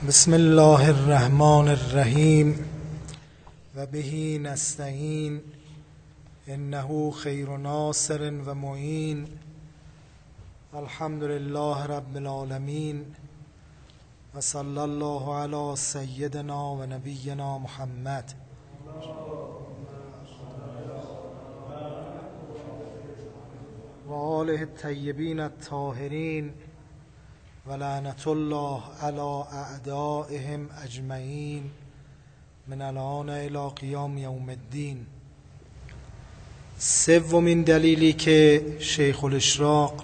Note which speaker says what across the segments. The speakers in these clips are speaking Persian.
Speaker 1: بسم الله الرحمن الرحیم و به نستعین انه خیر ناصر و معین. الحمد لله رب العالمین و صلی الله علی سیدنا و نبینا محمد. و آله الطیبین الطاهرین و لعنت الله علی اعدائهم اجمعین من الان الی قیام یوم الدین. سومین دلیلی که شیخ الاشراق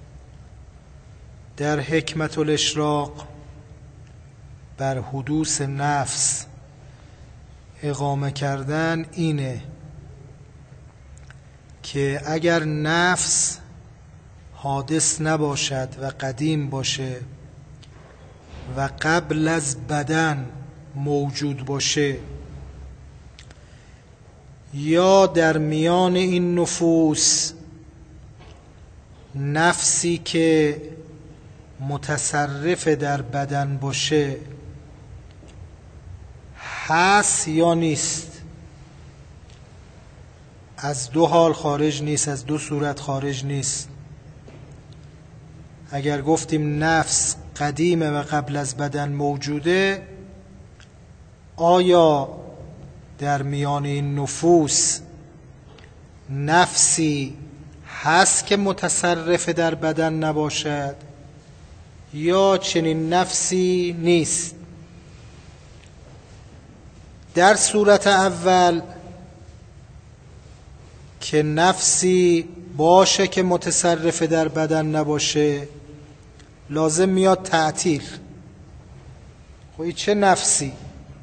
Speaker 1: در حکمت الاشراق بر حدوث نفس اقامه کردن اینه که اگر نفس حادث نباشد و قدیم باشه و قبل از بدن موجود باشه، یا در میان این نفوس نفسی که متصرف در بدن باشه هست یا نیست، از دو حال خارج نیست، از دو صورت خارج نیست. اگر گفتیم نفس قدیمه و قبل از بدن موجوده، آیا در میان این نفوس نفسی هست که متصرف در بدن نباشد یا چنین نفسی نیست؟ در صورت اول که نفسی باشه که متصرف در بدن نباشه، لازم میاد تعطیل. خب چه نفسی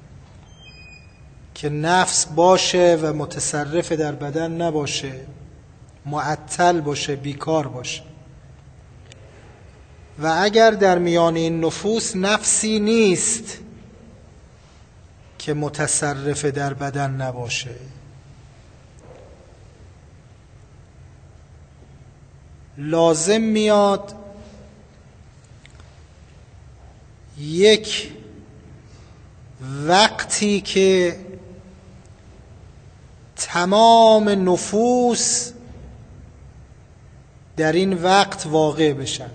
Speaker 1: که نفس باشه و متصرف در بدن نباشه، معطل باشه، بیکار باشه؟ و اگر در میان این نفوس نفسی نیست که متصرف در بدن نباشه، لازم میاد یک وقتی که تمام نفوس در این وقت واقع بشن.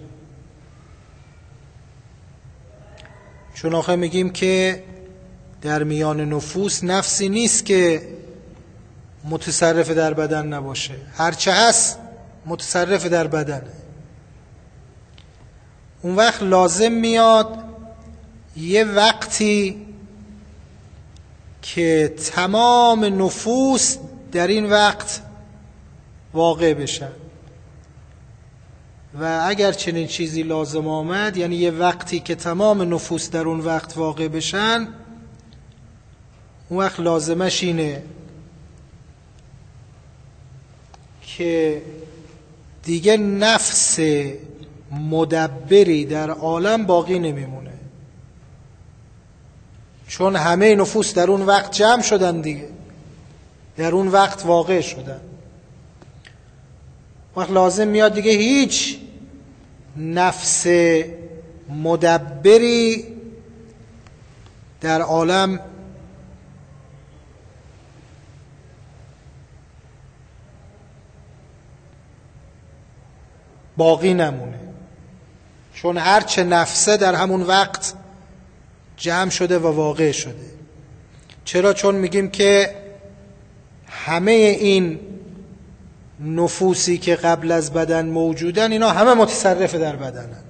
Speaker 1: چون آخه میگیم که در میان نفوس نفسی نیست که متصرف در بدن نباشه، هرچه هست متصرف در بدنه. اون وقت لازم میاد یه وقتی که تمام نفوس در این وقت واقع بشن. و اگر چنین چیزی لازم آمد، یعنی یه وقتی که تمام نفوس در اون وقت واقع بشن، اون وقت لازمش اینه که دیگه نفس مدبری در عالم باقی نمیمونه، چون همه نفوس در اون وقت جمع شدن دیگه، در اون وقت واقع شدن. وقت لازم میاد دیگه هیچ نفس مدبری در عالم باقی نمونه، چون هرچه نفسه در همون وقت جمع شده و واقع شده. چرا؟ چون میگیم که همه این نفوسی که قبل از بدن موجودن، اینا همه متصرف در بدنن.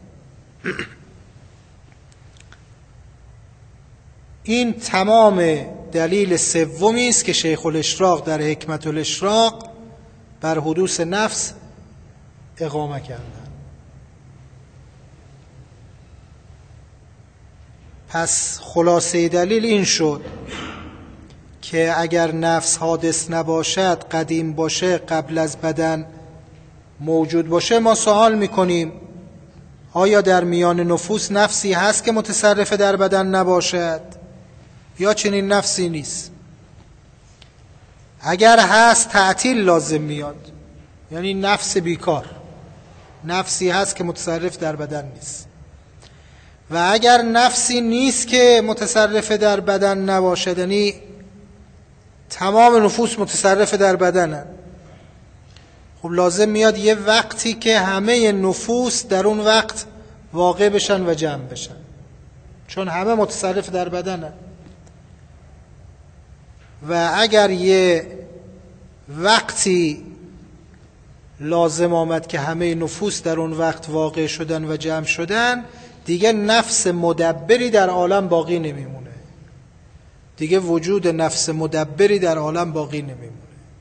Speaker 1: این تمام دلیل سومی است که شیخ الاشراق در حکمت الاشراق بر حدوث نفس اقامه کردن. پس خلاصه دلیل این شد که اگر نفس حادث نباشد، قدیم باشه، قبل از بدن موجود باشه، ما سوال میکنیم آیا در میان نفوس نفسی هست که متصرف در بدن نباشد یا چنین نفسی نیست؟ اگر هست تعطیل لازم میاد، یعنی نفس بیکار، نفسی هست که متصرف در بدن نیست. و اگر نفسی نیست که متصرف در بدن نباشد، یعنی تمام نفوس متصرف در بدنن، خب لازم میاد یه وقتی که همه نفوس در اون وقت واقع بشن و جمع بشن، چون همه متصرف در بدنن. و اگر یه وقتی لازم آمد که همه نفوس در اون وقت واقع شدن و جمع شدن، دیگه نفس مدبری در عالم باقی نمیمونه، دیگه وجود نفس مدبری در عالم باقی نمیمونه.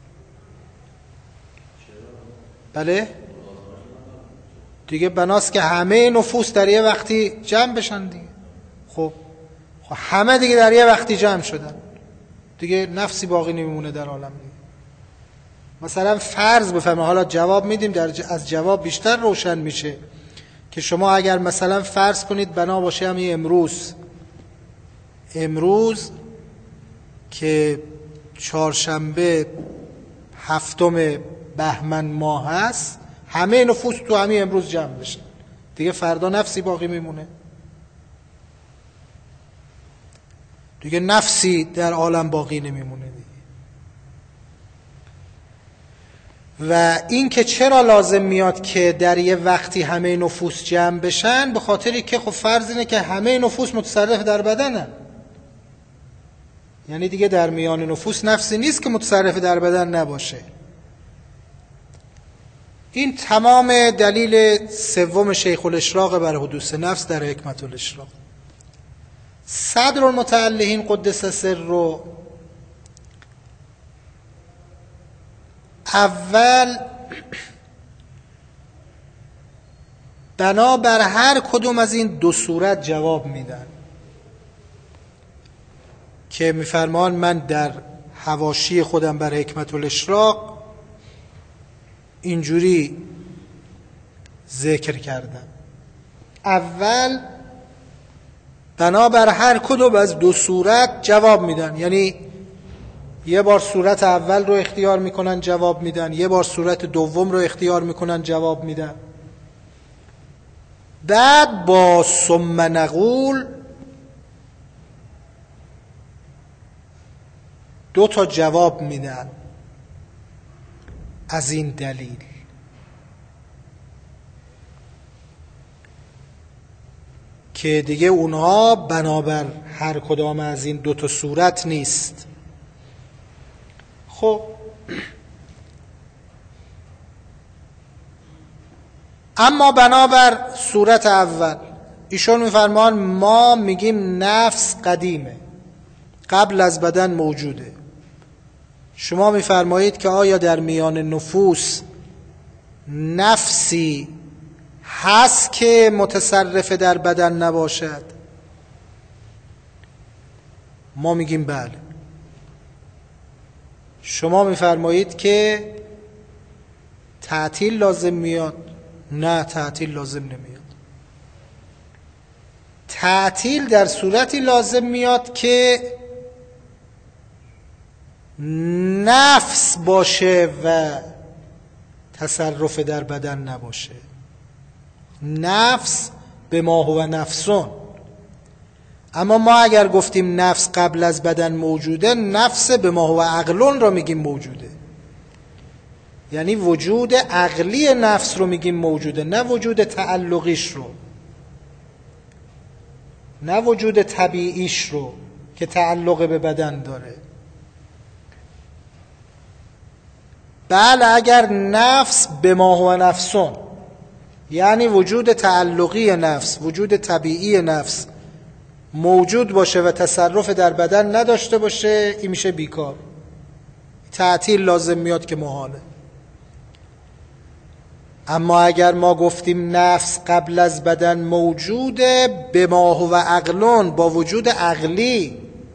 Speaker 1: بله دیگه بناست که همه نفوس در یه وقتی جمع بشن دیگه. خب همه دیگه در یه وقتی جمع شدن، دیگه نفسی باقی نمیمونه در عالم دیگه. مثلا فرض بفرمایید، حالا جواب میدیم، از جواب بیشتر روشن میشه که شما اگر مثلا فرض کنید بنا باشه همین امروز که چهارشنبه 7 بهمن ماه هست، همه نفوس تو همین امروز جمع بشن، دیگه فردا نفسی باقی میمونه؟ دیگه نفسی در عالم باقی نمیمونه دیگه. و این که چرا لازم میاد که در یه وقتی همه نفوس جمع بشن، به خاطری که خب فرض اینه که همه نفوس متصرف در بدنن، یعنی دیگه در میان نفوس نفسی نیست که متصرف در بدن نباشه. این تمام دلیل سوم شیخ الاشراق بر حدوث نفس در حکمت الاشراق. صدر المتعلقین قدس سره اول بنابر هر کدوم از این دو صورت جواب میدن که میفرمان من در حواشی خودم بر حکمت الاشراق اینجوری ذکر کردم. اول بنابر هر کدوم از دو صورت جواب میدن، یعنی یه بار صورت اول رو اختیار میکنن جواب میدن، یه بار صورت دوم رو اختیار میکنن جواب میدن. بعد با ثم نقول 2 تا جواب میدن از این دلیل که دیگه اونها بنابر هر کدام از این 2 تا صورت نیست. خب اما بنابر صورت اول ایشون میفرمان ما میگیم نفس قدیمه، قبل از بدن موجوده. شما میفرمایید که آیا در میان نفوس نفسی هست که متصرف در بدن نباشد؟ ما میگیم بله. شما میفرمایید که تعطیل لازم میاد؟ نه، تعطیل لازم نمیاد. تعطیل در صورتی لازم میاد که نفس باشه و تصرف در بدن نباشه. نفس به ما هو نفسون. اما ما اگر گفتیم نفس قبل از بدن موجوده، نفس به ما هو عقلون رو میگیم موجوده، یعنی وجود عقلی نفس رو میگیم موجوده، نه وجود تعلقیش رو، نه وجود طبیعیش رو که تعلق به بدن داره. بله اگر نفس به ما هو نفسون، یعنی وجود تعلقی نفس، وجود طبیعی نفس موجود باشه و تصرف در بدن نداشته باشه، این میشه بیکار. تعطیل لازم میاد که محاله. اما اگر ما گفتیم نفس قبل از بدن موجوده به ما هو عقلون، با وجود عقلی،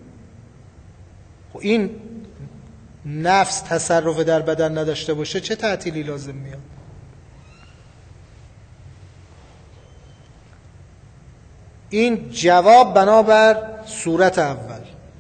Speaker 1: این نفس تصرف در بدن نداشته باشه، چه تعطیلی لازم میاد؟ این جواب بنابر صورت اول.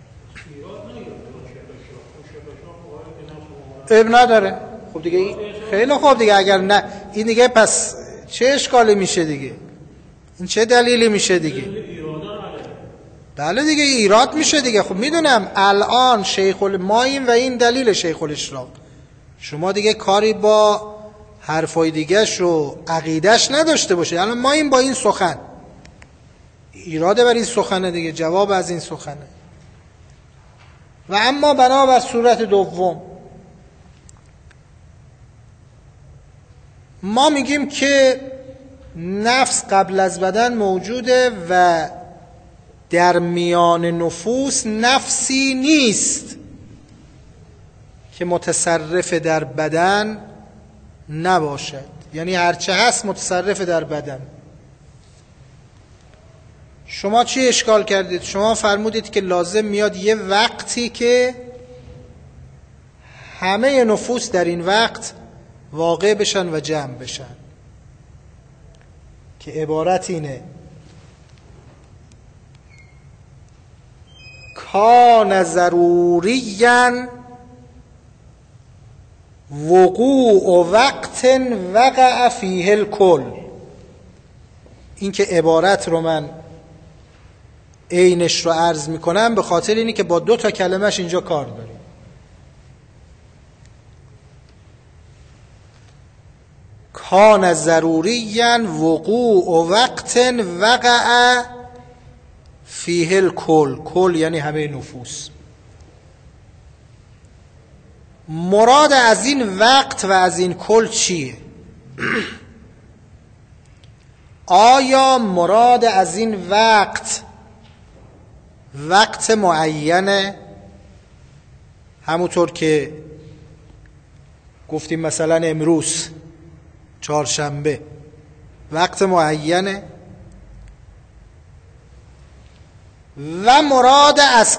Speaker 1: اب نداره. خب دیگه خیلی خوب دیگه، اگر نه این دیگه پس چه اشکالی میشه دیگه؟ این چه دلیلی میشه دیگه؟ بله دیگه ایراد میشه دیگه. خب میدونم الان شیخ ماییم و این دلیل شیخ الاشراق. شما دیگه کاری با حرفای دیگه‌ش و عقیده‌اش نداشته باشه. الان ماییم با این سخن، ایراده بر این سخنه دیگه، جواب از این سخنه. و اما بنابر صورت دوم ما میگیم که نفس قبل از بدن موجوده و در میان نفوس نفسی نیست که متصرف در بدن نباشد. یعنی هرچه هست متصرف در بدن. شما چی اشکال کردید؟ شما فرمودید که لازم میاد یه وقتی که همه نفوس در این وقت واقع بشن و جمع بشن، که عبارت اینه: کان ضروریا وقوع وقت وقع فیه الکل. این که عبارت رو من عینش رو عرض میکنم به خاطر اینی که با 2 کلمش اینجا کار داریم. کان ضروریا وقوع وقت وقع فیه الکل. کل یعنی همه نفوس. مراد از این وقت و از این کل چیه؟ آیا مراد از این وقت معینه، همونطور که گفتیم مثلا امروز چهارشنبه وقت معینه، و مراد از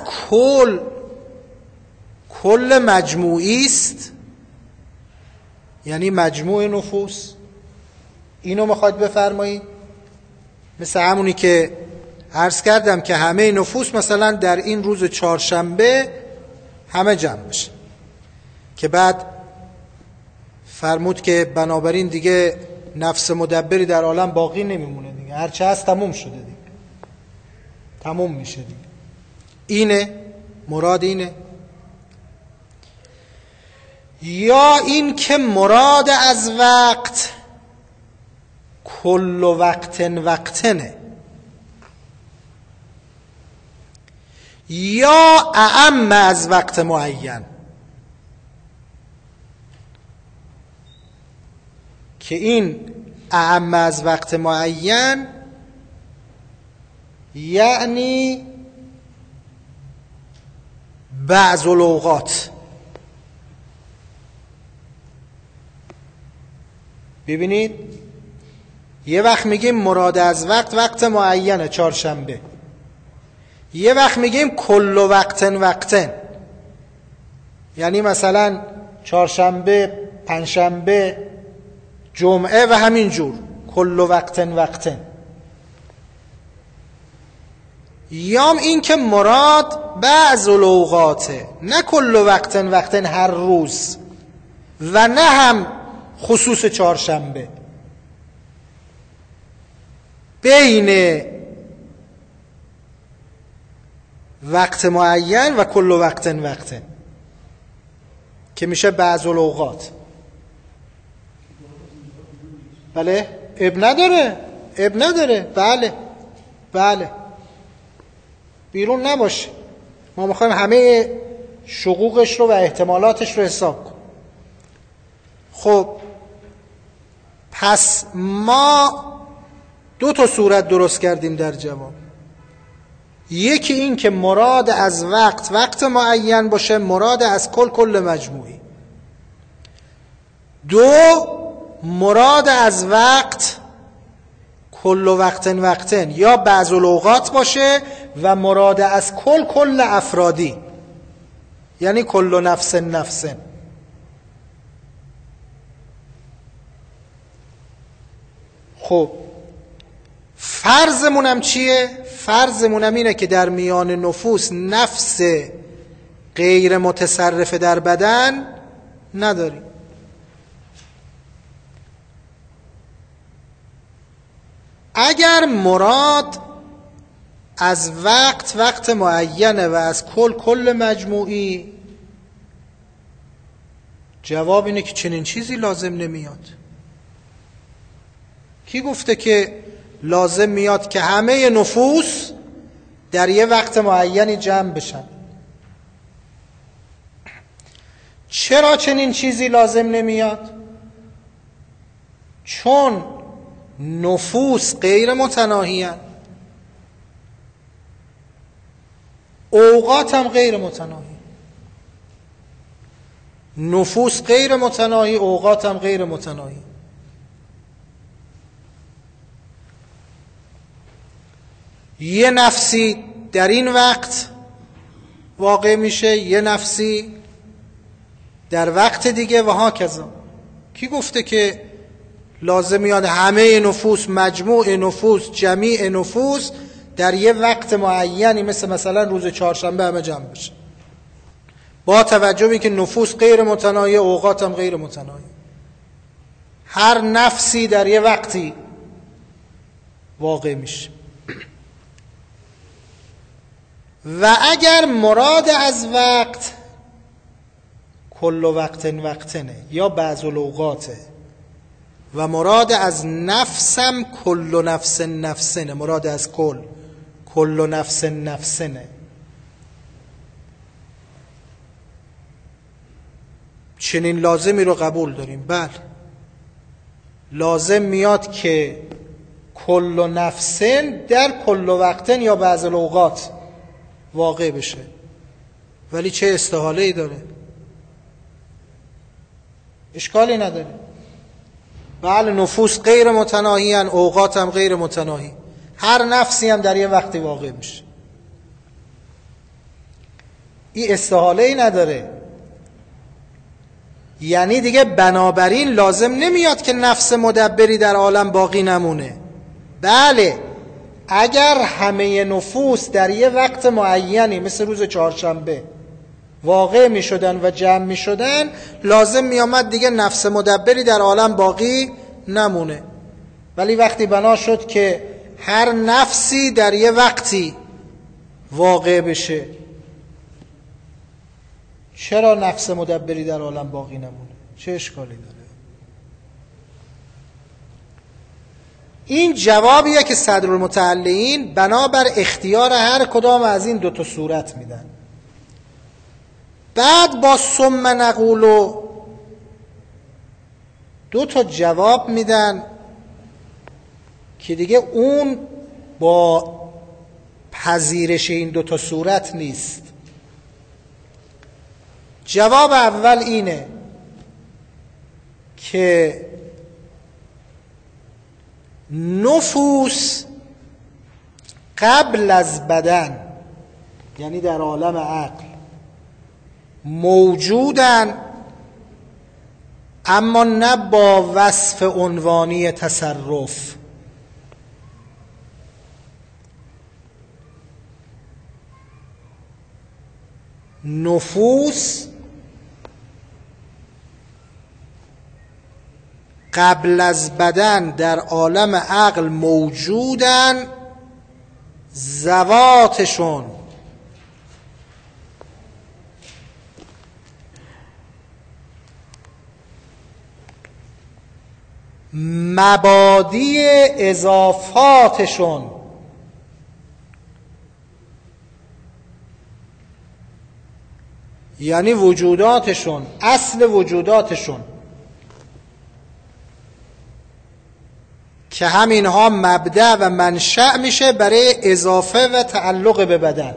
Speaker 1: کل مجموعی است، یعنی مجموع نفوس؟ اینو میخواد بفرمایید؟ مثل همونی که عرض کردم که همه نفوس مثلا در این روز چهارشنبه همه جمع بشه، که بعد فرمود که بنابراین دیگه نفس مدبری در عالم باقی نمیمونه دیگه، هرچه هست تموم شده دیگه، تموم میشه دیگه. اینه مراد، اینه. یا این که مراد از وقت کل وقتنه، یا اعم از وقت معین، که این اعم از وقت معین یعنی بعض الاوقات. ببینید یه وقت میگیم مراد از وقت معینه چهارشنبه، یه وقت میگیم کل وقتن، یعنی مثلا چهارشنبه، پنجشنبه، جمعه و همین جور کل وقتن. یام این که مراد بعض الاوقاته، نه کل وقتن هر روز، و نه هم خصوص چهارشنبه. بین وقت معین و کل وقتن که میشه بعض الاوقات. بله اب نداره. بله بیرون نباشه. ما میخوایم همه شقوقش رو و احتمالاتش رو حساب کنیم. خب پس ما 2 صورت درست کردیم در جواب. یکی این که مراد از وقت معین باشه، مراد از کل مجموعی. 2 مراد از وقت کل وقتن یا بعض الاوقات باشه، و مراد از کل افرادی، یعنی کل نفس. خب فرضمونم چیه؟ فرضمونم اینه که در میان نفوس نفس غیر متصرف در بدن نداریم. اگر مراد از وقت معینه و از کل مجموعی، جواب اینه که چنین چیزی لازم نمیاد. کی گفته که لازم میاد که همه نفوس در یه وقت معینی جمع بشن؟ چرا چنین چیزی لازم نمیاد؟ چون نفوس غیر متناهی هستند، اوقات هم غیر متناهی. نفوس غیر متناهی، اوقات هم غیر متناهی. یه نفسی در این وقت واقع میشه، یه نفسی در وقت دیگه و هاکذا. کی گفته که لازم میاد همه نفوس، مجموع نفوس، جمیع نفوس در یه وقت معینی مثلا روز چهارشنبه همه جمع بشه؟ با توجه به که نفوس غیر متناهی، اوقات هم غیر متناهی. هر نفسی در یه وقتی واقع میشه. و اگر مراد از وقت کل وقتنه یا بعض الاوقاته و مراد از نفسم کل نفسنه، مراد از کل نفسنه، چنین لازمی رو قبول داریم. بله، لازم میاد که کل نفسن در کل وقتن یا بعض الاوقات واقع بشه. ولی چه استحاله ای داره؟ اشکالی نداره. بله، نفوس غیر متناهی هن، اوقات هم غیر متناهی، هر نفسی هم در یه وقتی واقع میشه. این استحاله ای نداره. یعنی دیگه بنابراین لازم نمیاد که نفس مدبری در عالم باقی نمونه. بله، اگر همه نفوس در یه وقت معینی مثل روز چهارشنبه واقع می شدن و جمع می شدن، لازم می آمد دیگه نفس مدبری در عالم باقی نمونه. ولی وقتی بنا شد که هر نفسی در یه وقتی واقع بشه، چرا نفس مدبری در عالم باقی نمونه؟ چه اشکالی داره؟ این جوابیه که صدرالمتعلین بنابر اختیار هر کدام از این دو تا صورت میدن. بعد با ثم نقول دو تا جواب میدن که دیگه اون با پذیرش این دو تا صورت نیست. جواب اول اینه که نفوس قبل از بدن، یعنی در عالم عقل، موجودن، اما نه با وصف عنوانی تصرف. نفوس قبل از بدن در عالم عقل موجودن، ذواتشون مبادی اضافاتشون یعنی وجوداتشون، اصل وجوداتشون که همینها مبدأ و منشأ میشه برای اضافه و تعلق به بدن.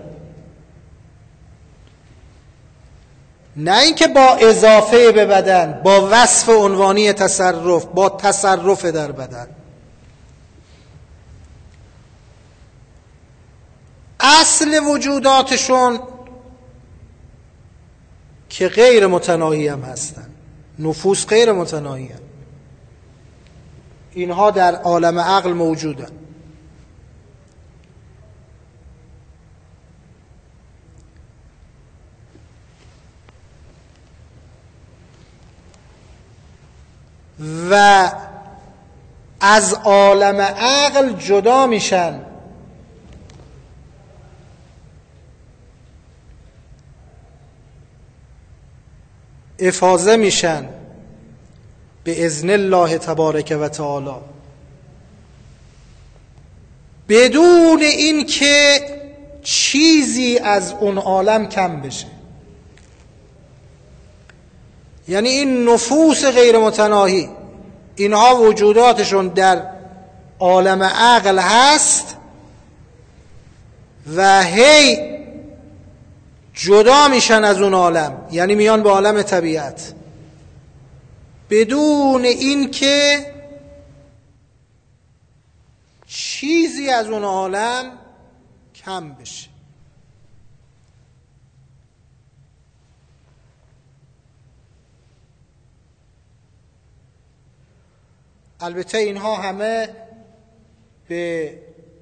Speaker 1: نه اینکه با اضافه به بدن، با وصف عنوانی تصرف، با تصرف در بدن. اصل وجوداتشون که غیر متناهی هم هستن، نفوس غیر متناهی هم، اینها در عالم عقل موجودن. و از عالم عقل جدا میشن، افاضه میشن به اذن الله تبارک و تعالی، بدون این که چیزی از اون عالم کم بشه. یعنی این نفوس غیر متناهی، اینها وجوداتشون در عالم عقل هست و هی جدا میشن از اون عالم، یعنی میان به عالم طبیعت بدون این که چیزی از اون عالم کم بشه. البته اینها همه به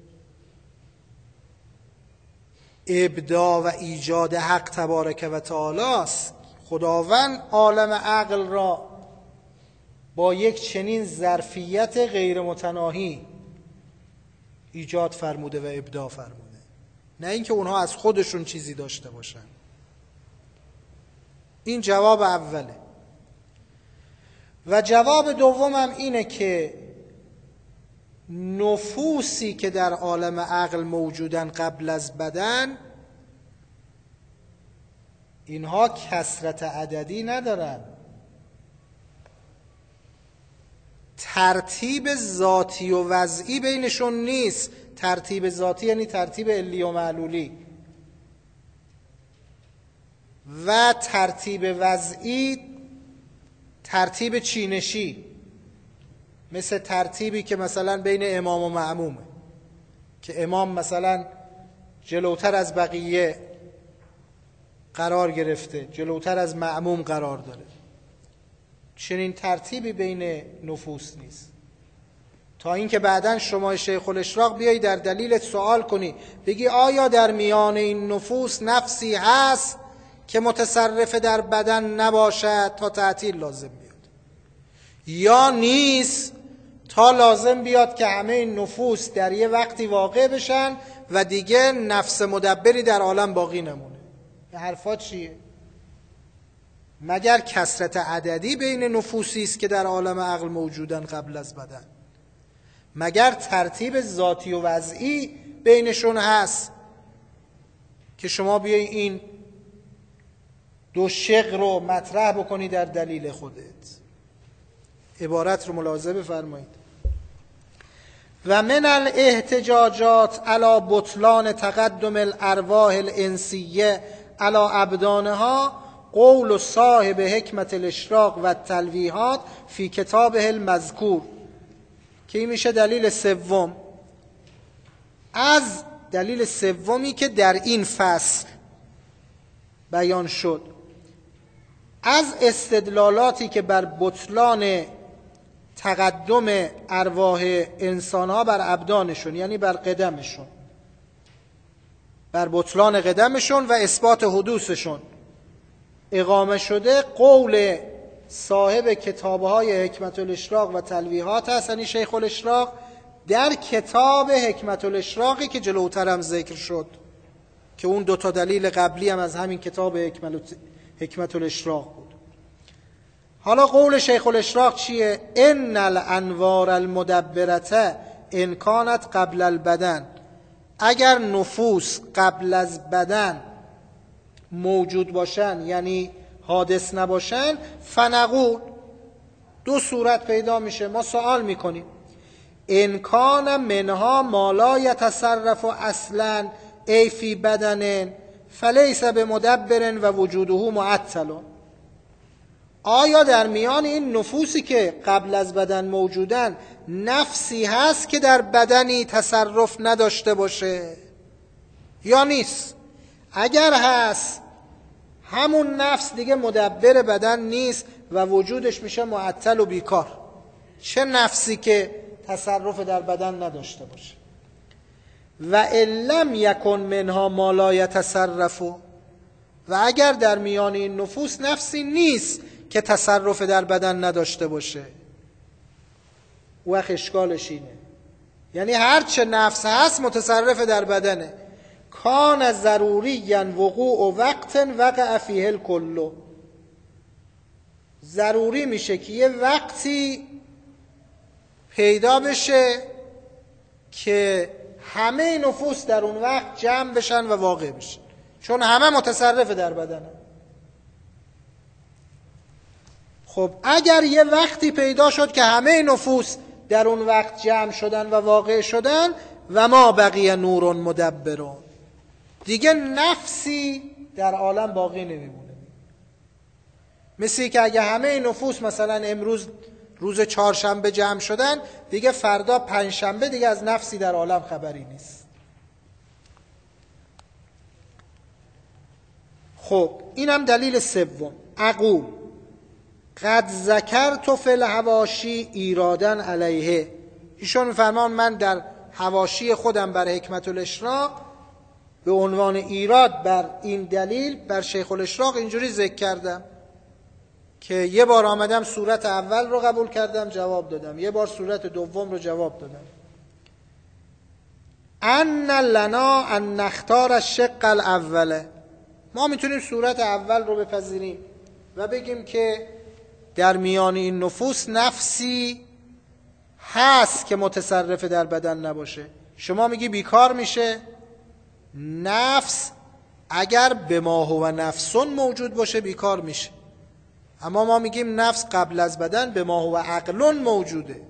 Speaker 1: ابداع و ایجاد حق تبارک و تعالی است. خداوند عالم عقل را با یک چنین ظرفیت غیر متناهی ایجاد فرموده و ابداع فرموده، نه اینکه اونها از خودشون چیزی داشته باشن. این جواب اوله. و جواب دومم اینه که نفوسی که در عالم عقل موجودن قبل از بدن، اینها کثرت عددی ندارن، ترتیب ذاتی و وضعی بینشون نیست. ترتیب ذاتی یعنی ترتیب علی و معلولی، و ترتیب وضعی ترتیب چینشی، مثل ترتیبی که مثلا بین امام و مأمومه، که امام مثلا جلوتر از بقیه قرار گرفته، جلوتر از مأموم قرار داره. چنین ترتیبی بین نفوس نیست، تا اینکه بعداً شما شیخ الاشراق بیایی در دلیلت سوال کنی، بگی آیا در میان این نفوس نفسی هست که متصرف در بدن نباشد تا تعطیل لازم بیاد، یا نیست تا لازم بیاد که همه این نفوس در یه وقتی واقع بشن و دیگه نفس مدبری در عالم باقی نمونه. این حرفا چیه؟ مگر کثرت عددی بین نفوسی است که در عالم عقل موجودن قبل از بدن؟ مگر ترتیب ذاتی و وضعی بینشون هست که شما بیای این دو شق رو مطرح بکنی در دلیل خودت؟ عبارت رو ملاحظه بفرمایید. و من الاحتجاجات علی بطلان تقدم الارواح الانسیه علی ابدانها قول صاحب حکمت الاشراق و التلویحات فی کتابه المذکور، که این میشه دلیل سوم. از دلیل سومی که در این فصل بیان شد، از استدلالاتی که بر بطلان تقدم ارواح انسانها بر ابدانشون، یعنی بر قدمشون، بر بطلان قدمشون و اثبات حدوثشون اقامه شده، قول صاحب کتابهای حکمت الاشراق و تلویحات هست، یعنی شیخ الاشراق، در کتاب حکمت الاشراقی که جلوتر هم ذکر شد، که اون دوتا دلیل قبلی هم از همین کتاب حکمت الاشراق بود. حالا قول شیخ الاشراق چیه؟ ان الانوار المدبرته ان کانت قبل البدن، اگر نفوس قبل از بدن موجود باشن، یعنی حادث نباشن، فنقول، دو صورت پیدا میشه، ما سوال میکنیم ان کان منها ما لا یتصرف اصلا ای فی بدن فلیس بمدبر و وجوده معطل. آیا در میان این نفوسی که قبل از بدن موجودن نفسی هست که در بدنی تصرف نداشته باشه یا نیست؟ اگر هست، همون نفس دیگه مدبر بدن نیست و وجودش میشه معطل و بیکار. چه نفسی که تصرف در بدن نداشته باشه؟ و لم یکن منها ما لا یتصرف، و اگر در میان این نفوس نفسی نیست که تصرف در بدن نداشته باشه، وقت اشکالش اینه، یعنی هر چه نفس هست متصرف در بدنه. کان ضروری وقوع وقت وقع فیه الکل، ضروری میشه که یه وقتی پیدا بشه که همه نفوس در اون وقت جمع بشن و واقع بشن، چون همه متصرف در بدنه. خب اگر یه وقتی پیدا شد که همه نفوس در اون وقت جمع شدن و واقع شدن، و ما بقیه نور مدبرون، دیگه نفسی در عالم باقی نمیمونه. مثل که اگه همه نفوس مثلا امروز روز چهارشنبه جمع شدن، دیگه فردا پنجشنبه دیگه از نفسی در عالم خبری نیست. خب اینم دلیل سوم. اقول قد ذکرت فی الحواشی ایرادا علیه، ایشون میفرمان من در حواشی خودم بر حکمت الاشراق به عنوان ایراد بر این دلیل بر شیخ الاشراق اینجوری ذکر کردم که یه بار آمدم صورت اول رو قبول کردم جواب دادم، یه بار صورت دوم رو جواب دادم. ان لنا ان نختار الشق الاول، ما میتونیم صورت اول رو بپذیریم و بگیم که در میان این نفوس نفسی هست که متصرف در بدن نباشه. شما میگی بیکار میشه، نفس اگر به ما هو نفسون موجود باشه بیکار میشه، اما ما میگیم نفس قبل از بدن به ما هو عقلون موجوده،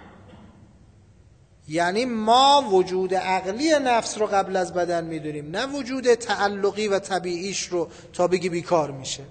Speaker 1: یعنی ما وجود عقلی نفس رو قبل از بدن میدونیم، نه وجود تعلقی و طبیعیش رو تا بگی بیکار میشه.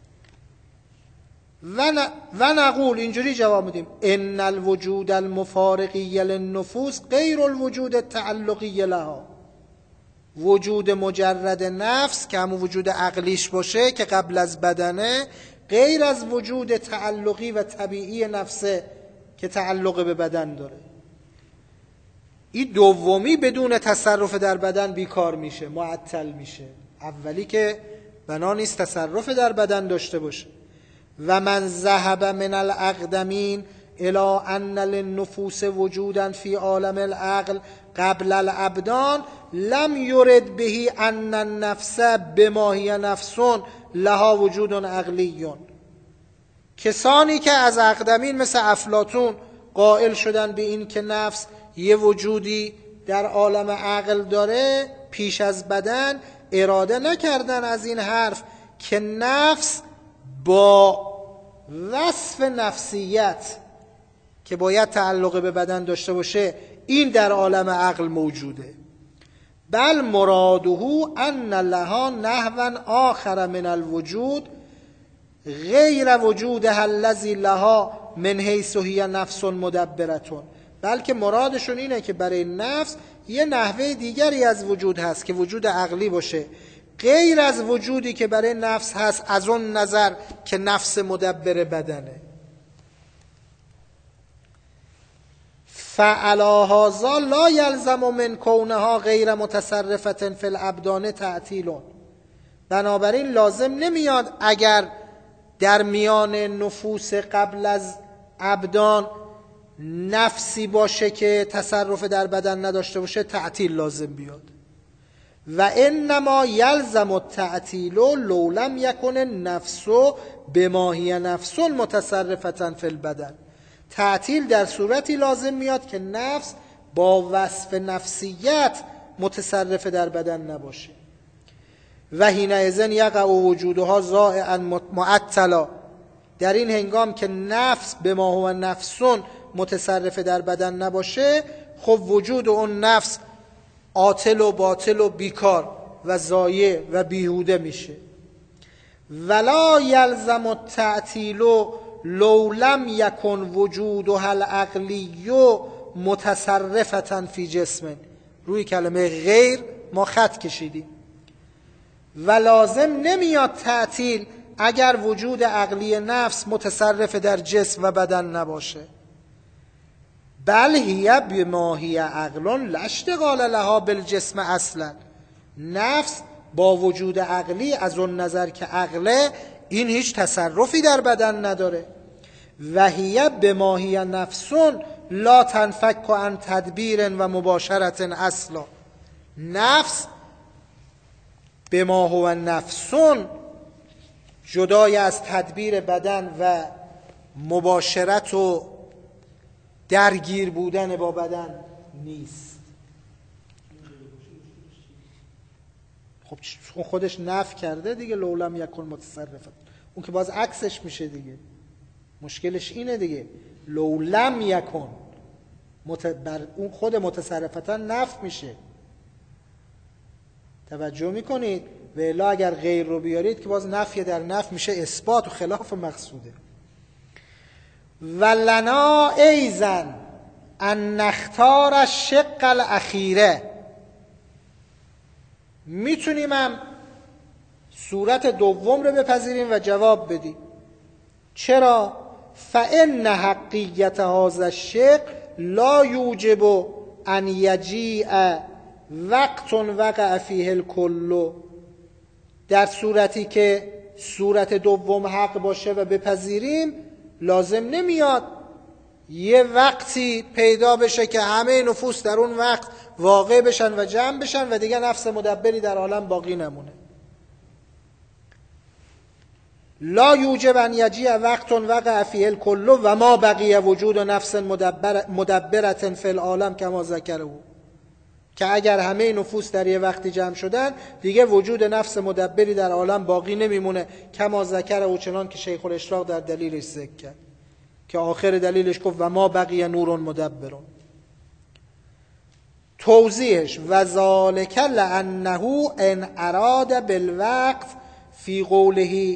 Speaker 1: و نقول اینجوری جواب میدیم ان الوجود المفارقی للنفوس غیر الوجود التعلقی لها، وجود مجرد نفس که همون وجود عقلیش باشه که قبل از بدنه، غیر از وجود تعلقی و طبیعی نفسه که تعلق به بدن داره. این دومی بدون تصرف در بدن بیکار میشه، معطل میشه. اولی که بنا نیست تصرف در بدن داشته باشه. و من ذهب من الاقدمین الی ان للنفوس وجودا فی عالم العقل قبل الابدان لم یرد به ان النفس بما هی نفس لها وجود عقلی. کسانی که از اقدمین مثل افلاطون قائل شدن به این که نفس یه وجودی در عالم عقل داره پیش از بدن، اراده نکردن از این حرف که نفس با وصف نفسیت که باید تعلق به بدن داشته باشه این در عالم عقل موجوده. بل مراده ان لها نحوا آخر من الوجود غیر وجودها الذی لها من حیث هی نفس مدبرتون، بلکه مرادشون اینه که برای نفس یه نحوه دیگری از وجود هست که وجود عقلی باشه، غیر از وجودی که برای نفس هست از اون نظر که نفس مدبر بدنه. فعلا هذا لا یلزم من کونها غیر متصرفة فی الابدان تعطیل، بنابراین لازم نمیاد اگر در میان نفوس قبل از ابدان نفسی باشه که تصرف در بدن نداشته باشه تعطیل لازم بیاد. و انما یلزم التعطیل لو لم یکن النفس بما هی نفس متصرفة فی البدن، تعطیل در صورتی لازم میاد که نفس با وصف نفسیت متصرف در بدن نباشه. و حینئذ یقع وجودها ضائعا معطلا، در این هنگام که نفس به ما هو نفسون متصرف در بدن نباشه، خب وجود اون نفس عاطل و باطل و بیکار و ضایع و بیهوده میشه. ولا یلزم التعطیل لو لم یکن وجودها العقلی متصرفة فی جسم، روی کلمه غیر ما خط کشیدیم. و لازم نمیاد تعطیل اگر وجود عقلی نفس متصرف در جسم و بدن نباشه. بل هی بما هی عقل لا اشتغال لها بالجسم اصلا، نفس با وجود عقلی از اون نظر که عقله این هیچ تصرفی در بدن نداره. و هی بما هی نفسون لا تنفک عن تدبیر و مباشرت اصلا. نفس به ما هو نفسون جدای از تدبیر بدن و مباشرت و درگیر بودن با بدن نیست. خب خودش نفی کرده دیگه، لولم یکن متصرفا. اون که باز عکسش میشه دیگه، مشکلش اینه دیگه، لولم یکن اون خود متصرفتا نفی میشه. توجه میکنید؟ و الا اگر غیر رو بیارید که باز نفی در نفی میشه اثبات و خلاف مقصوده. ولنا ایزن ان نختار الشق الاخیره، میتونیم هم صورت دوم رو بپذیریم و جواب بدیم. چرا؟ فإن حقیقت هذا الشق لا یوجب ان یجیء وقت وقع فیه الکل. در صورتی که صورت دوم حق باشه و بپذیریم، لازم نمیاد یه وقتی پیدا بشه که همه نفوس در اون وقت واقع بشن و جمع بشن و دیگه نفس مدبری در عالم باقی نمونه. لا یوجب ان یجیء وقت وقع فیه الکل و ما بقی وجود نفس مدبرة فی العالم کما ذکره، که اگر همه نفوس در یه وقتی جمع شدن دیگه وجود نفس مدبری در عالم باقی نمیمونه، کما ذکره، و چنان که شیخ الاشراق در دلیلش ذکر کرد که آخر دلیلش گفت و ما بقی نور مدبرون. توضیحش و ذالک لانه ان اراد بالوقت فی قوله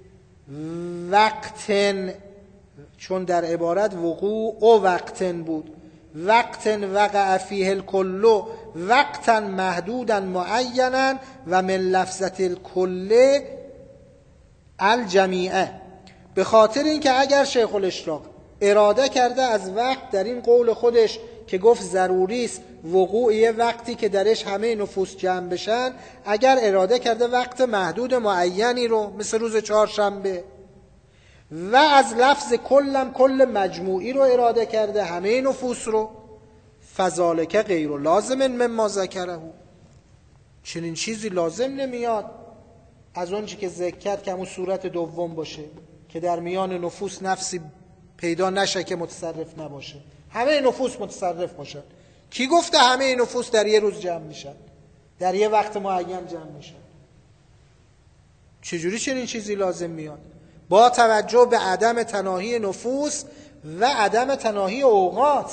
Speaker 1: وقتن، چون در عبارت وقوع او وقتن بود، وقتن وقع فیه الکل وقتا محدودا معینا و من لفظت الکل الجمیعه. به خاطر اینکه اگر شیخ الاشراق اراده کرده از وقت در این قول خودش که گفت ضروری است وقوع یه وقتی که درش همه نفوس جمع بشن، اگر اراده کرده وقت محدود معینی رو مثل روز چهارشنبه، و از لفظ کلم کل مجموعی رو اراده کرده همه نفوس رو، فذالک غیر لازم مما ذکره، چنین چیزی لازم نمیاد از اون چی که ذکر کرد که همون صورت دوم باشه که در میان نفوس نفسی پیدا نشه که متصرف نباشه، همه نفوس متصرف باشن. کی گفته همه نفوس در یه روز جمع میشن، در یه وقت معین جمع میشن؟ چجوری چنین چیزی لازم میاد؟ با توجه به عدم تناهی نفوس و عدم تناهی اوقات.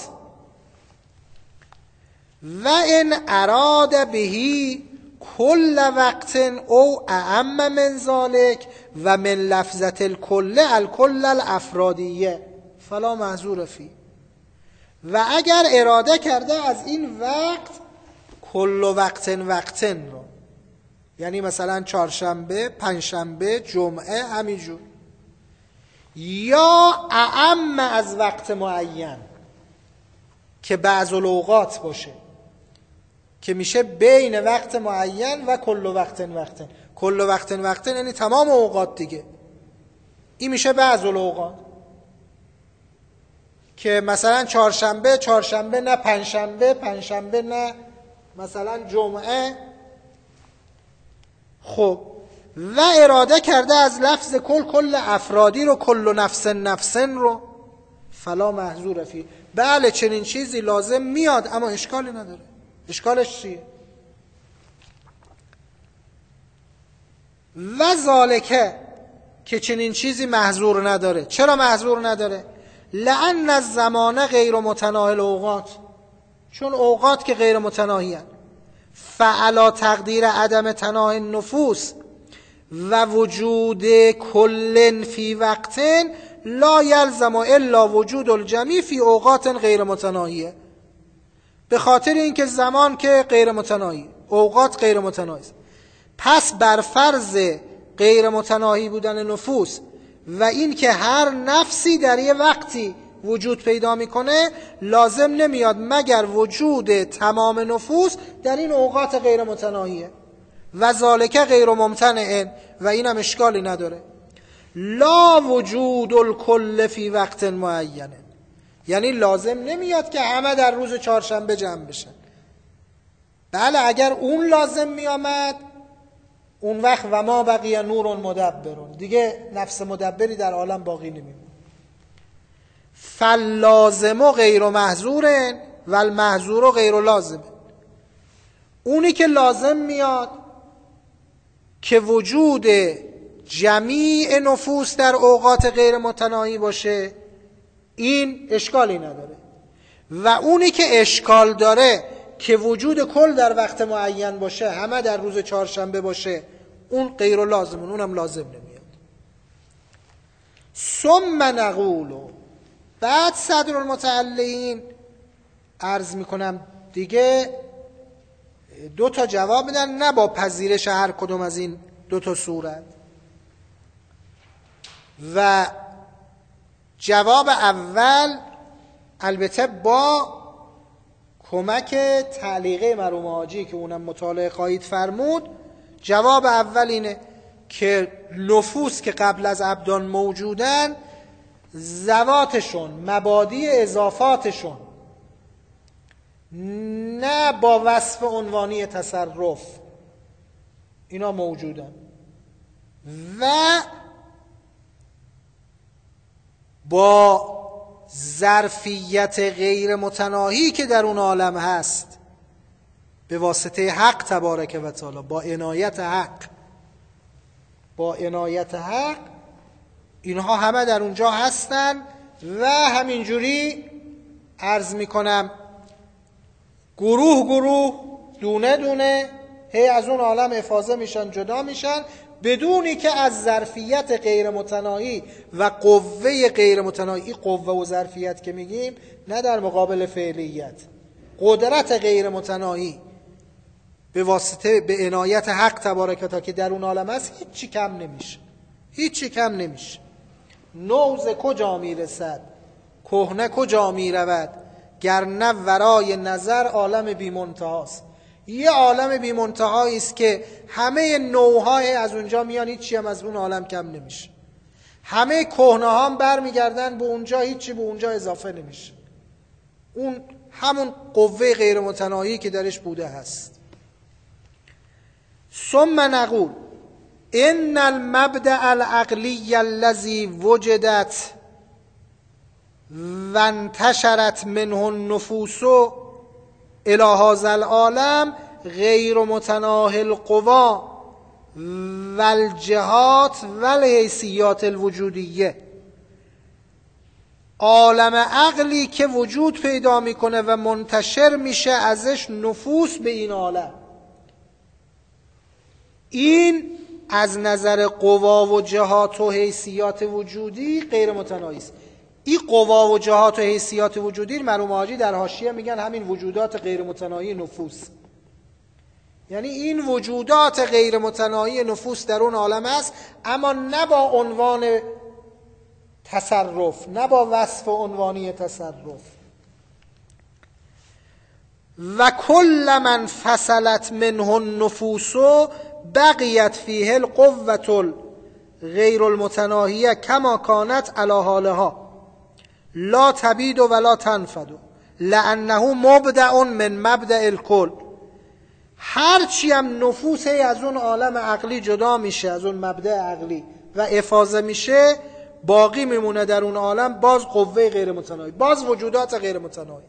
Speaker 1: و ان اراد بهی کل وقت او اعم من ذلک و من لفظت الکل الکل الافرادیه فلا معذور فی. و اگر اراده کرده از این وقت کل وقتن رو، یعنی مثلا چهارشنبه، پنجشنبه، جمعه، همینجور، یا اعم از وقت معین که بعض الاوقات باشه که میشه بین وقت معین و کل وقتن. کل وقتن یعنی تمام اوقات دیگه، این میشه بعض الاوقات، که مثلا چهارشنبه نه پنجشنبه نه مثلا جمعه. خب و اراده کرده از لفظ کل افرادی رو، کل نفسن رو، فلا محذور فی. بله چنین چیزی لازم میاد اما اشکالی نداره. اشکالش چیه؟ و ذالکه، که چنین چیزی محذور نداره. چرا محذور نداره؟ لأن الزمان غیر متناهی الاوقات، چون اوقات که غیر متناهی هستند. فعلا تقدیر عدم تناهی النفوس و وجود کل فی وقت لا یلزم الا وجود الجمیع فی اوقات غیر متناهیه. به خاطر اینکه زمان که غیر متناهی، اوقات غیر متناهی است، پس بر فرض غیر متناهی بودن نفوس و این که هر نفسی در یه وقتی وجود پیدا میکنه، لازم نمیاد مگر وجود تمام نفوس در این اوقات غیر متناهیه. و ذالک غیر ممتنع، و اینم اشکالی نداره. لا وجود الکل فی وقت معین، یعنی لازم نمیاد که همه در روز چهارشنبه جمع بشن. بله اگر اون لازم میامد اون وقت و ما بقیه نور مدبرون، دیگه نفس مدبری در عالم باقی نمیمونه. فاللازم غیر محظور و المحظور غیر لازم. اونی که لازم میاد که وجود جمیع نفوس در اوقات غیر متناهی باشه، این اشکالی نداره. و اونی که اشکال داره که وجود کل در وقت معین باشه، همه در روز چهارشنبه باشه، اون غیر لازمون، اونم لازم نمیاد. ثم نقول، بعد صدر المتعلین عرض میکنم دیگه دو تا جواب میدن، نه با پذیرش هر کدوم از این دو تا صورت. و جواب اول البته با کمک تعلیقه مرحوم حاجی که اونم مطالعه خواهید فرمود، جواب اول اینه که نفوس که قبل از ابدان موجودن، ذواتشون، مبادی اضافاتشون نه با وصف عنوانی تصرف اینا موجودن و با ظرفیت غیر متناهی که در اون عالم هست به واسطه حق تبارک و تعالی، با عنایت حق اینها همه در اونجا هستن و همینجوری عرض میکنم گروه دونه دونه هی از اون عالم افاضه میشن، جدا میشن، بدونی که از ظرفیت غیر متناهی و قوه غیر متناهی، قوه و ظرفیت که میگیم نه در مقابل فعلیت، قدرت غیر متناهی به واسطه به عنایت حق تبارک و تعالی که در اون عالم هست، هیچی کم نمیشه. نوز کجا میرسد، کهنه کجا میرود، گرنه ورای نظر عالم بی منتهاست. یه عالم بی منتهایی است که همه نوهای از اونجا میان، هیچی هم از اون عالم کم نمیشه. همه کهنه ها هم برمیگردن به اونجا، هیچی به اونجا اضافه نمیشه. اون همون قوه غیر متناهی که درش بوده هست. ثم نقول ان المبدأ العقلی الذي وجدت و انتشرت منه النفوس الى هذا العالم غیر متناهی القوا والجهات والحیثیات الوجودیه. عالم عقلی که وجود پیدا میکنه و منتشر میشه ازش نفوس به این عالم، این از نظر قوا و جهات و حیثیات وجودی غیر متناهی است. این قوا و جهات و حیثیات وجودی مرحوم حاجی در حاشیه میگن همین وجودات غیر متناهی نفوس، یعنی این وجودات غیر متناهی نفوس در اون عالم است، اما نه با عنوان تصرف، نه با وصف عنوانی تصرف. و کل من فصلت منه النفوس بقیت فیه القوة غیر المتناهیه کما کانت علی حالها لا تبید ولا تنفد لانه مبدع من مبدع الکل. هرچی هم نفوس از اون عالم عقلی جدا میشه، از اون مبدع عقلی و افاضه میشه، باقی میمونه در اون عالم باز قوه غیر متناهی، باز وجودات غیر متناهی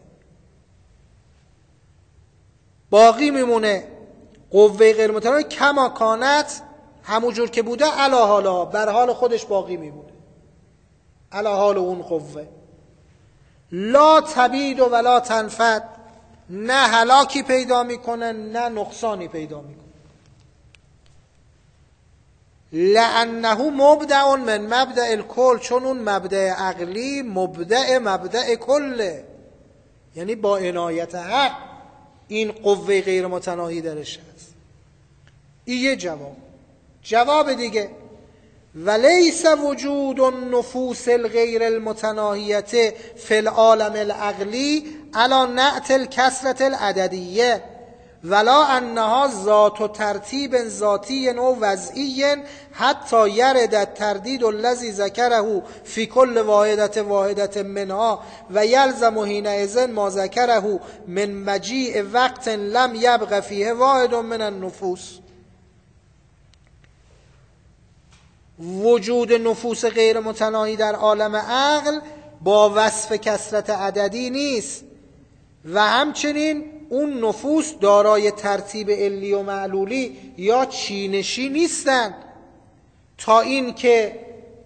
Speaker 1: باقی میمونه، قوه غیر متناهی کما کانت، همونجور که بوده، علی حالها، بر حال خودش باقی میمونه، علی حال اون قوه. لا تبید ولا تنفد، نه هلاکی پیدا میکنه نه نقصانی پیدا میکنه. لانه مبدع من مبدع الکل، چون اون مبدع عقلی مبدع کله، یعنی با عنایت حق این قوه غیر متناهی درش هست. این یه جواب دیگه، ولیس وجود النفوس الغیر المتناهیه فی العالم العقلی علی نعت الکثرة العددیه ولا انها ذات و ترتیب ذاتی و وضعی حتی یرد التردید الذی ذکره فی کل واحدة منها و یلزم حینئذ ما ذکره من مجیء وقت لم یبق فیه واحد من النفوس. وجود نفوس غیر متناهی در عالم عقل با وصف کثرت عددی نیست و همچنین اون نفوس دارای ترتیب علی و معلولی یا چینشی نیستند تا این که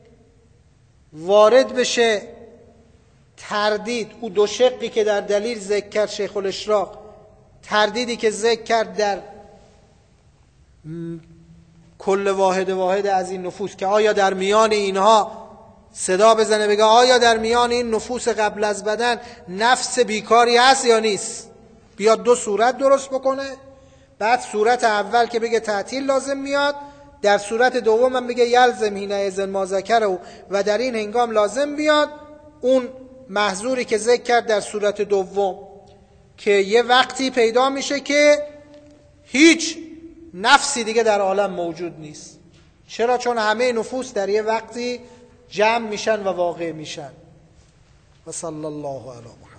Speaker 1: وارد بشه تردید. او دو شقی که در دلیل ذکر کرد شیخ الاشراق، تردیدی که ذکر کرد در کل واحد از این نفوس که آیا در میان اینها صدا بزنه بگه آیا در میان این نفوس قبل از بدن نفس بیکاری هست یا نیست، بیاد دو صورت درست بکنه. بعد صورت اول که بگه تعطیل لازم میاد، در صورت دوم هم بگه یلزم حینئذ ما ذکره و در این هنگام لازم بیاد اون محظوری که ذکر کرد در صورت دوم که یه وقتی پیدا میشه که هیچ نفسی دیگه در عالم موجود نیست. چرا؟ چون همه نفوس در یه وقتی جمع میشن و واقع میشن. و صلی الله علی محمد.